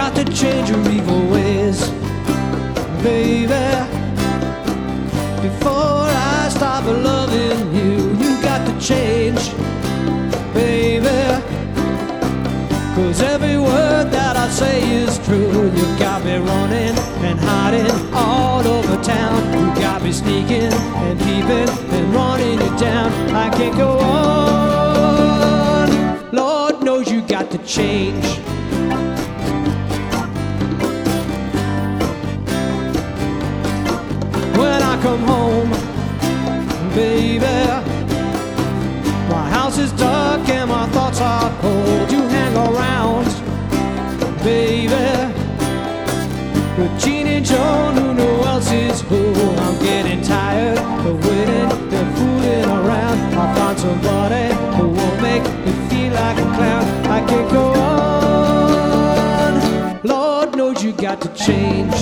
got to change your evil ways, baby. Before I stop loving you, you got to change, baby. 'Cause every word that I say is true. You got me running and hiding all over town. You got me sneaking and peeping and running you down. I can't go on. Lord knows you got to change. When I come home, baby, my house is dark and my thoughts are cold. You hang around, baby, with Gene and Joan, who else is who. I'm getting tired of waiting and fooling around. I'll find somebody who won't make me feel like a clown. I can't go on. Lord knows you got to change.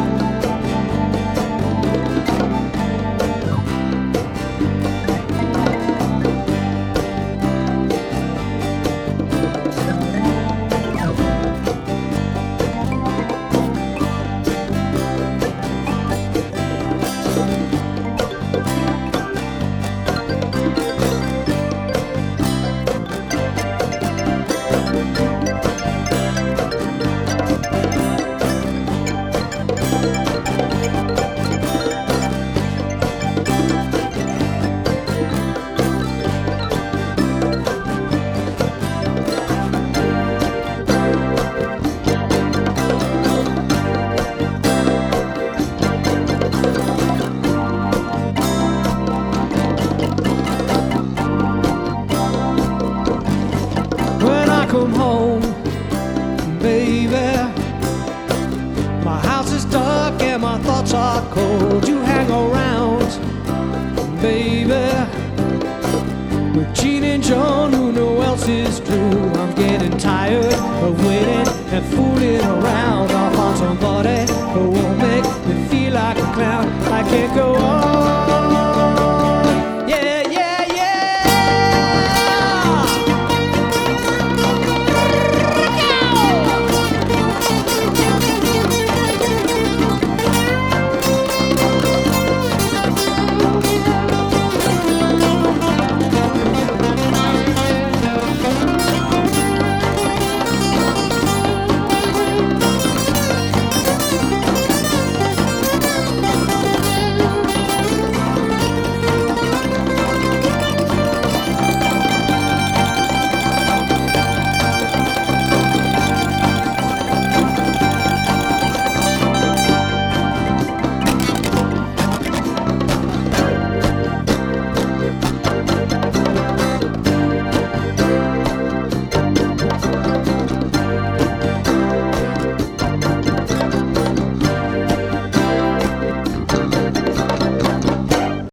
Come home, baby, my house is dark and my thoughts are cold. You hang around, baby, with Gene and Joan, who else is true. I'm getting tired of waiting and fooling around. I'll find somebody who won't make me feel like a clown.